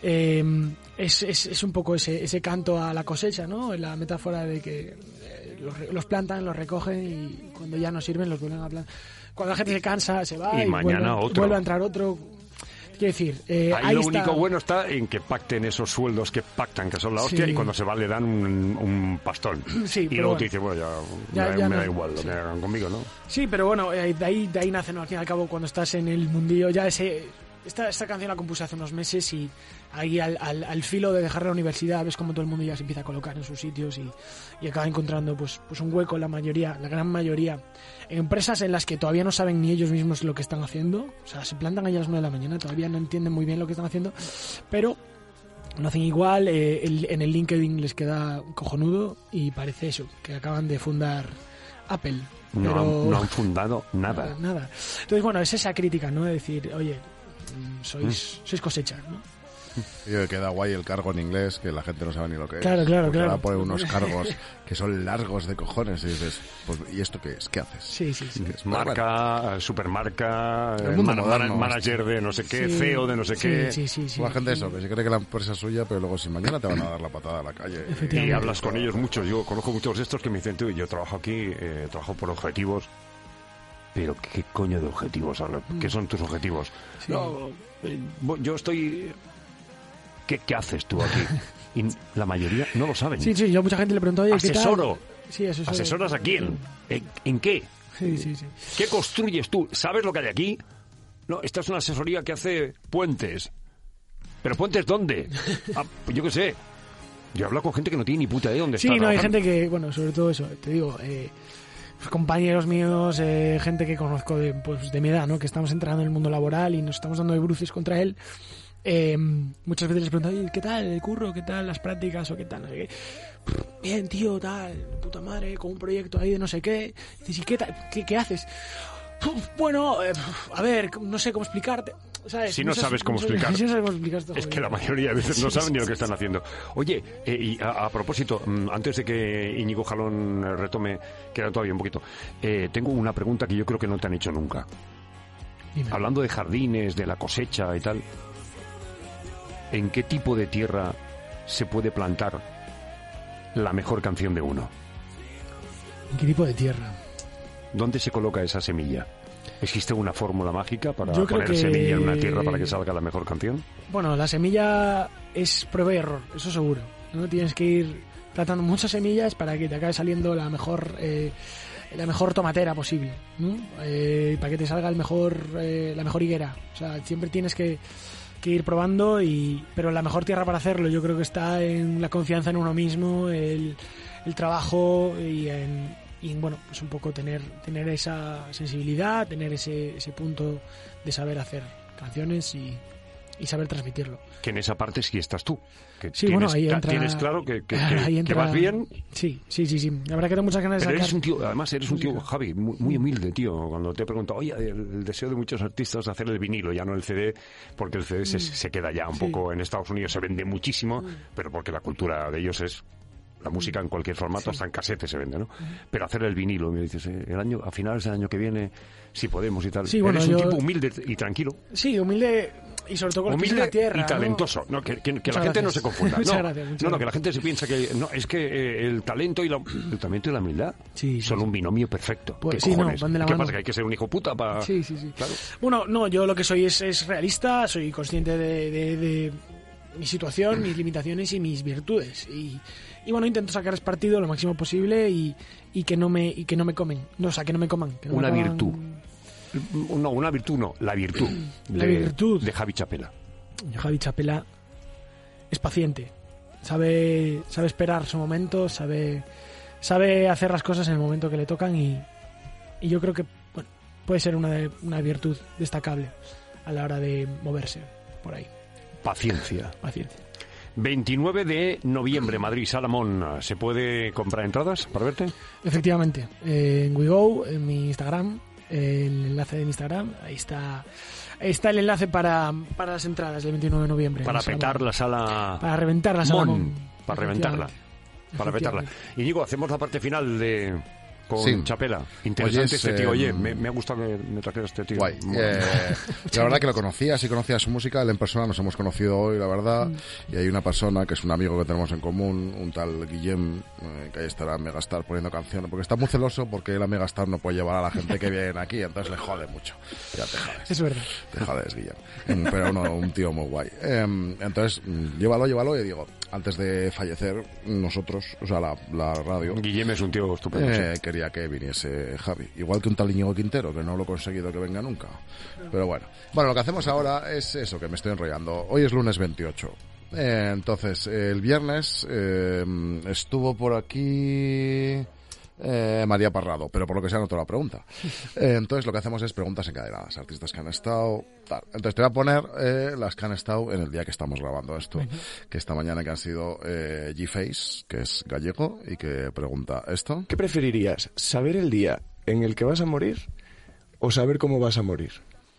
es un poco ese canto a la cosecha, ¿no? La metáfora de que los plantan, los recogen y cuando ya no sirven los vuelven a plantar. Cuando la gente se cansa, se va Y mañana vuelve a entrar otro. Quiero decir, Ahí lo está. único bueno está en que pacten esos sueldos que pactan, que son la hostia, Sí. y cuando se va le dan un pastón. Sí, y pero luego bueno. te dice, bueno, Ya me no. da igual lo Sí. que hagan conmigo, ¿no? Sí, pero bueno, de ahí nace, ¿no? Al fin y al cabo, cuando estás en el mundillo, ya ese esta canción la compuse hace unos meses y ahí al filo de dejar la universidad ves como todo el mundo ya se empieza a colocar en sus sitios y acaba encontrando pues un hueco la gran mayoría, en empresas en las que todavía no saben ni ellos mismos lo que están haciendo. O sea, se plantan allá a las 9 de la mañana, todavía no entienden muy bien lo que están haciendo, pero lo hacen igual. En el LinkedIn les queda cojonudo y parece eso, que acaban de fundar Apple. Pero No han fundado nada. Nada. Entonces, bueno, es esa crítica, ¿no? De decir, oye, sois cosecha, ¿no? Y que queda guay el cargo en inglés, que la gente no sabe ni lo que Claro, es. claro, Porque claro. ahora ponen unos cargos que son largos de cojones y dices, pues, ¿y esto qué es? ¿Qué haces? Sí. Es Marca, supermarca, El mundo moderno, manager de no sé qué, Sí, CEO de no sé qué. Sí. La gente eso, que se cree que la empresa es suya, pero luego si mañana te van a dar la patada a la calle. Efectivamente. Y hablas con ellos mucho. Yo conozco muchos de estos que me dicen, tú, yo trabajo aquí, trabajo por objetivos. Pero ¿qué coño de objetivos hablas? ¿Qué son tus objetivos? Sí. No, yo estoy... ¿Qué haces tú aquí? Y la mayoría no lo saben. Sí, yo a mucha gente le pregunto, oye, ¿qué tal? Asesoro. Sí, asesoro. ¿Asesoras a quién? ¿En qué? Sí. ¿Qué construyes tú? ¿Sabes lo que hay aquí? No, esta es una asesoría que hace puentes. ¿Pero puentes dónde? Yo qué sé. Yo he hablado con gente que no tiene ni puta idea de dónde Sí, está no, hay trabajando. gente que, bueno, sobre todo eso, te digo, compañeros míos, gente que conozco de mi edad, ¿no? Que estamos entrando en el mundo laboral y nos estamos dando de bruces contra él. Muchas veces les pregunto, oye, ¿qué tal el curro? ¿Qué tal las prácticas? ¿O qué tal? No sé qué. Bien, tío, tal, puta madre, con un proyecto ahí de no sé qué. Dices, ¿y qué tal? ¿Qué haces? Bueno, a ver, no sé cómo explicarte. ¿Sabes? Si no sabes cómo explicar. Si no sabes cómo explicar esto, Es que la mayoría de veces no saben ni lo que están haciendo. Oye, y a propósito, antes de que Íñigo Jalón retome, queda todavía un poquito, tengo una pregunta que yo creo que no te han hecho nunca. Dime. Hablando de jardines, de la cosecha y tal, ¿en qué tipo de tierra se puede plantar la mejor canción de uno? ¿En qué tipo de tierra? ¿Dónde se coloca esa semilla? ¿Existe una fórmula mágica para Yo creo poner que- semilla en una tierra para que salga la mejor canción? Bueno, la semilla es prueba y error, eso seguro. ¿No? Tienes que ir tratando muchas semillas para que te acabe saliendo la mejor tomatera posible, ¿no? Para que te salga la mejor higuera. O sea, siempre tienes que ir probando, pero la mejor tierra para hacerlo yo creo que está en la confianza en uno mismo, el trabajo y bueno, pues un poco tener esa sensibilidad, tener ese punto de saber hacer canciones y saber transmitirlo. Que en esa parte sí estás tú. Que Sí, tienes, bueno, ahí entra... tienes claro que ahí entra- vas bien. Sí. La verdad que tengo muchas ganas de Pero sacar... eres un tío, además eres un tío, música. Javi, muy humilde, tío. Cuando te pregunto, oye, el deseo de muchos artistas es hacer el vinilo, ya no el CD, porque el CD se queda ya un Sí. poco en Estados Unidos, se vende muchísimo, pero porque la cultura de ellos es la música en cualquier formato, hasta en casete se vende, ¿no? Pero hacer el vinilo, me dices, a finales del año que viene, si podemos y tal. Sí, bueno, eres un yo- tipo humilde y tranquilo. Sí, humilde y sobre todo con los pies en Humilde la tierra, y ¿no? talentoso, ¿no? Que la gente gracias. no se confunda. Muchas No, gracias, muchas no, que gracias. la gente se piensa que no, es que el talento y la humildad Sí, son sí. un binomio perfecto. Pues ¿Qué sí, no, cojones? van de la ¿Qué mano. pasa? Que hay que ser un hijo puta para... Sí. Claro. Bueno, no, yo lo que soy es realista, soy consciente de mi situación, mis limitaciones y mis virtudes. Y bueno, intento sacar partido lo máximo posible y que no me comen. No, o sea, que no me coman. Que no me Una acaban- virtud. No, una virtud no, la virtud. La virtud. De Javi Chapela. Javi Chapela es paciente, sabe esperar su momento, sabe hacer las cosas en el momento que le tocan y yo creo que bueno, puede ser una virtud destacable a la hora de moverse por ahí. Paciencia. Paciencia. 29 de noviembre, Madrid, Salamón. ¿Se puede comprar entradas para verte? Efectivamente, en WeGo, en mi Instagram, el enlace de mi Instagram, ahí está el enlace para las entradas del 29 de noviembre. Para en Salamón. petar la sala... Para reventar la sala Mon. Mon. Para reventarla. Para petarla. Y digo, hacemos la parte final con Sí. Chapela. Interesante Oye, este tío. Oye, me ha gustado que me trajeras este tío. Guay. Muy- La verdad que lo conocía, sí conocía su música, él en persona nos hemos conocido hoy, la verdad, y hay una persona que es un amigo que tenemos en común, un tal Guillem, que ahí estará en Megastar poniendo canciones, porque está muy celoso porque él a Megastar no puede llevar a la gente que viene aquí, entonces le jode mucho. Ya te jodes. Es verdad. Te jodes, Guillem. Pero un tío muy guay. Entonces, llévalo, y digo, antes de fallecer, nosotros, o sea, la radio, Guillem es un tío estupendo. sí. quería que viniese Javi. Igual que un tal Íñigo Quintero, que no lo he conseguido que venga nunca. Pero bueno. Bueno, lo que hacemos ahora es eso, que me estoy enrollando. Hoy es lunes 28. Entonces, el viernes estuvo por aquí María Parrado, pero por lo que sea no te la pregunta. Entonces lo que hacemos es preguntas encadenadas, artistas que han estado, tal. Entonces te voy a poner las que han estado en el día que estamos grabando esto, que esta mañana que han sido G-Face, que es gallego, y que pregunta esto. ¿Qué preferirías, saber el día en el que vas a morir o saber cómo vas a morir?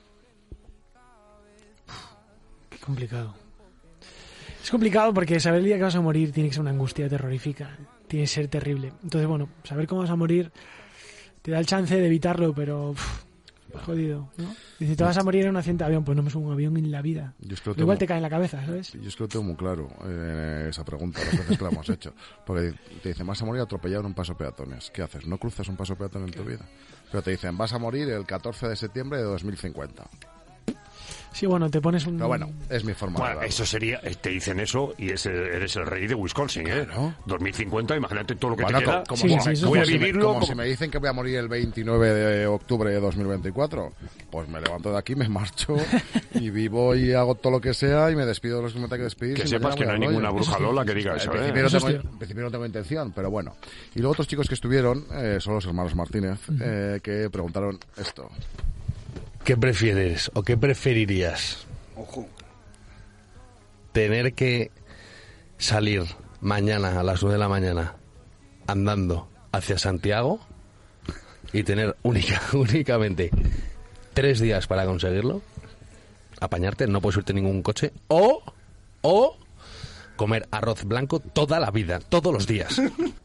Qué complicado. Es complicado porque saber el día que vas a morir tiene que ser una angustia terrorífica. Tiene que ser terrible. Entonces, bueno, saber cómo vas a morir te da el chance de evitarlo, pero jodido, ¿no? Y si te vas a morir en un accidente de avión, pues no me subo a un avión en la vida. Igual te cae en la cabeza, ¿sabes? Yo es que lo tengo muy claro esa pregunta, las veces que la hemos hecho. Porque te dicen, vas a morir atropellado en un paso peatones. ¿Qué haces? ¿No cruzas un paso peatón en tu vida? Pero te dicen, vas a morir el 14 de septiembre de 2050. Sí, bueno, te pones un... Pero bueno, es mi forma bueno, de eso sería, te dicen eso y eres el rey de Wisconsin, claro. 2050, imagínate todo lo que bueno, te queda. Voy a vivirlo. Como si me dicen que voy a morir el 29 de octubre de 2024, pues me levanto de aquí, me marcho y vivo y hago todo lo que sea y me despido de los que me tenga que despedir. Que sepas que no hay ninguna bruja Lola que diga eso, En principio no tengo intención, pero bueno. Y luego otros chicos que estuvieron, son los hermanos Martínez, que preguntaron esto. ¿Qué prefieres o qué preferirías? Ojo. Tener que salir mañana a las 9 de la mañana andando hacia Santiago y tener únicamente 3 días para conseguirlo, apañarte, no puedes irte en ningún coche, o comer arroz blanco toda la vida, todos los días.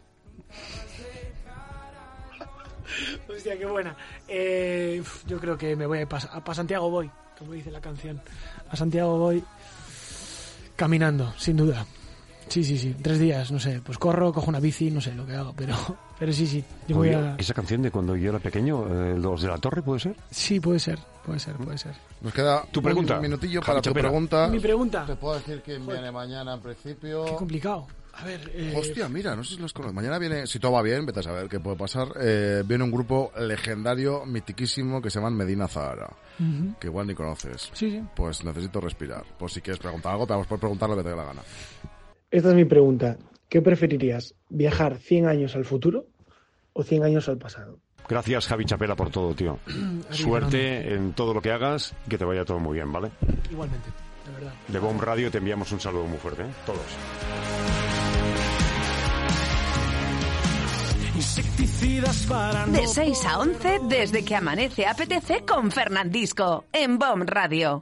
Hostia, qué buena. Yo creo que me voy a Santiago voy, como dice la canción. A Santiago voy caminando, sin duda. Sí. 3 días, no sé, pues corro, cojo una bici, no sé lo que hago, pero sí. Yo voy a... ¿Esa canción de cuando yo era pequeño, Los de la Torre, puede ser? Sí, puede ser. Nos queda tu pregunta. Un minutillo para tu pregunta. Mi pregunta. Te puedo decir quién viene mañana en principio. Qué complicado. A ver, Hostia, mira, no sé si los conozco. Mañana viene, si todo va bien, vete a saber qué puede pasar. Viene un grupo legendario, mitiquísimo, que se llama Medina Zahara. Que igual ni conoces. Sí. Pues necesito respirar. Pues si quieres preguntar algo, te vamos por preguntar lo que te dé la gana. Esta es mi pregunta. ¿Qué preferirías? ¿Viajar 100 años al futuro o 100 años al pasado? Gracias, Javi Chapela, por todo, tío. Suerte en todo lo que hagas, que te vaya todo muy bien, ¿vale? Igualmente, de verdad. De Bomb Radio te enviamos un saludo muy fuerte, todos. Insecticidas para no... De 6 a 11, desde que amanece apetece con Fernandisco, en Bomb Radio.